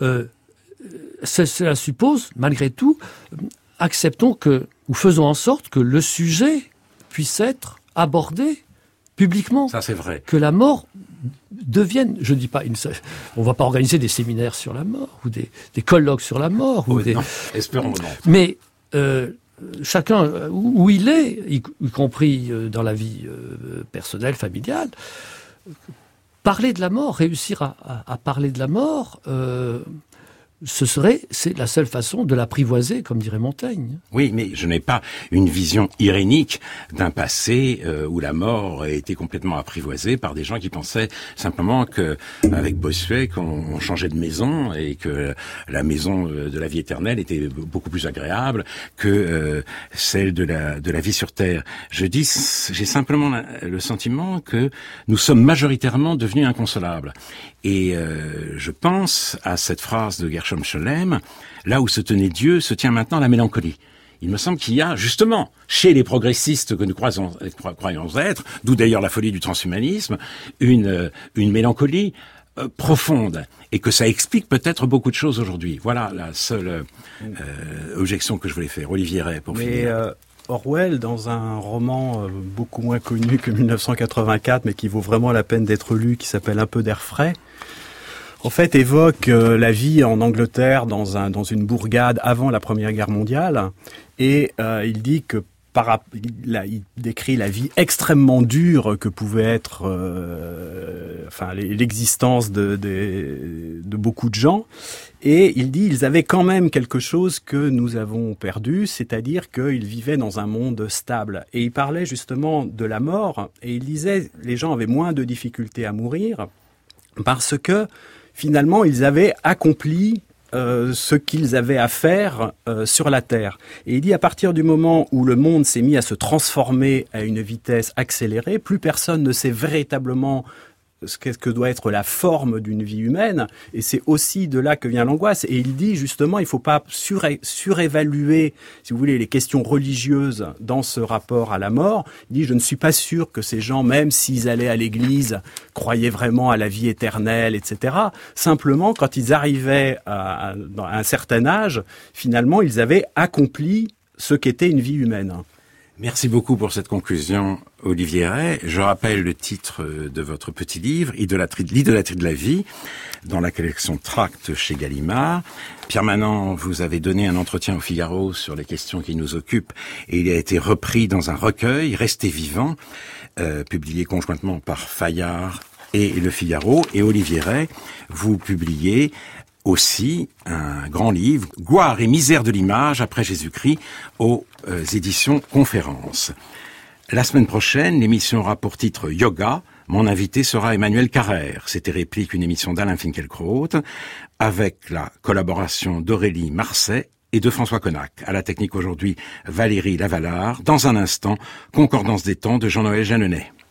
Speaker 3: cela suppose, malgré tout, acceptons ou faisons en sorte que le sujet puisse être abordé publiquement.
Speaker 1: Ça, c'est vrai.
Speaker 3: Que la mort devienne, je dis pas, on va pas organiser des séminaires sur la mort ou des colloques sur la mort.
Speaker 1: Non, espérons non.
Speaker 3: Mais chacun où il est, y compris dans la vie personnelle, familiale, parler de la mort, réussir à parler de la mort, c'est la seule façon de l'apprivoiser, comme dirait Montaigne.
Speaker 1: Oui, mais je n'ai pas une vision irénique d'un passé où la mort a été complètement apprivoisée par des gens qui pensaient simplement que, avec Bossuet, qu'on changeait de maison et que la maison de la vie éternelle était beaucoup plus agréable que celle de la vie sur Terre. J'ai simplement le sentiment que nous sommes majoritairement devenus inconsolables. Et je pense à cette phrase de Gershom Scholem, là où se tenait Dieu, se tient maintenant la mélancolie. Il me semble qu'il y a justement, chez les progressistes que nous croyons être, d'où d'ailleurs la folie du transhumanisme, une mélancolie profonde et que ça explique peut-être beaucoup de choses aujourd'hui. Voilà la seule objection que je voulais faire. Olivier Rey, pour finir.
Speaker 2: Orwell, dans un roman beaucoup moins connu que 1984, mais qui vaut vraiment la peine d'être lu, qui s'appelle Un peu d'air frais, en fait, évoque la vie en Angleterre dans une bourgade avant la Première Guerre mondiale, et il dit que il décrit la vie extrêmement dure que pouvait être l'existence de beaucoup de gens. Et il dit ils avaient quand même quelque chose que nous avons perdu, c'est-à-dire qu'ils vivaient dans un monde stable. Et il parlait justement de la mort, et il disait les gens avaient moins de difficultés à mourir parce que finalement ils avaient accompli ce qu'ils avaient à faire sur la Terre. Et il dit à partir du moment où le monde s'est mis à se transformer à une vitesse accélérée, plus personne ne sait véritablement ce que doit être la forme d'une vie humaine, et c'est aussi de là que vient l'angoisse. Et il dit justement, il ne faut pas surévaluer, si vous voulez, les questions religieuses dans ce rapport à la mort. Il dit, je ne suis pas sûr que ces gens, même s'ils allaient à l'église, croyaient vraiment à la vie éternelle, etc. Simplement, quand ils arrivaient à un certain âge, finalement, ils avaient accompli ce qu'était une vie humaine.
Speaker 1: Merci beaucoup pour cette conclusion, Olivier Rey. Je rappelle le titre de votre petit livre, L'idolâtrie de la vie, dans la collection Tracts chez Gallimard. Pierre Manant, vous avez donné un entretien au Figaro sur les questions qui nous occupent, et il a été repris dans un recueil, Restez vivant, publié conjointement par Fayard et le Figaro. Et Olivier Rey, vous publiez aussi un grand livre, Gloire et misère de l'image après Jésus-Christ, aux éditions Conférences. La semaine prochaine, l'émission aura pour titre Yoga. Mon invité sera Emmanuel Carrère. C'était Réplique, une émission d'Alain Finkielkraut, avec la collaboration d'Aurélie Marseille et de François Connac. À la technique aujourd'hui, Valérie Lavalard. Dans un instant, Concordance des temps de Jean-Noël Jeanneney.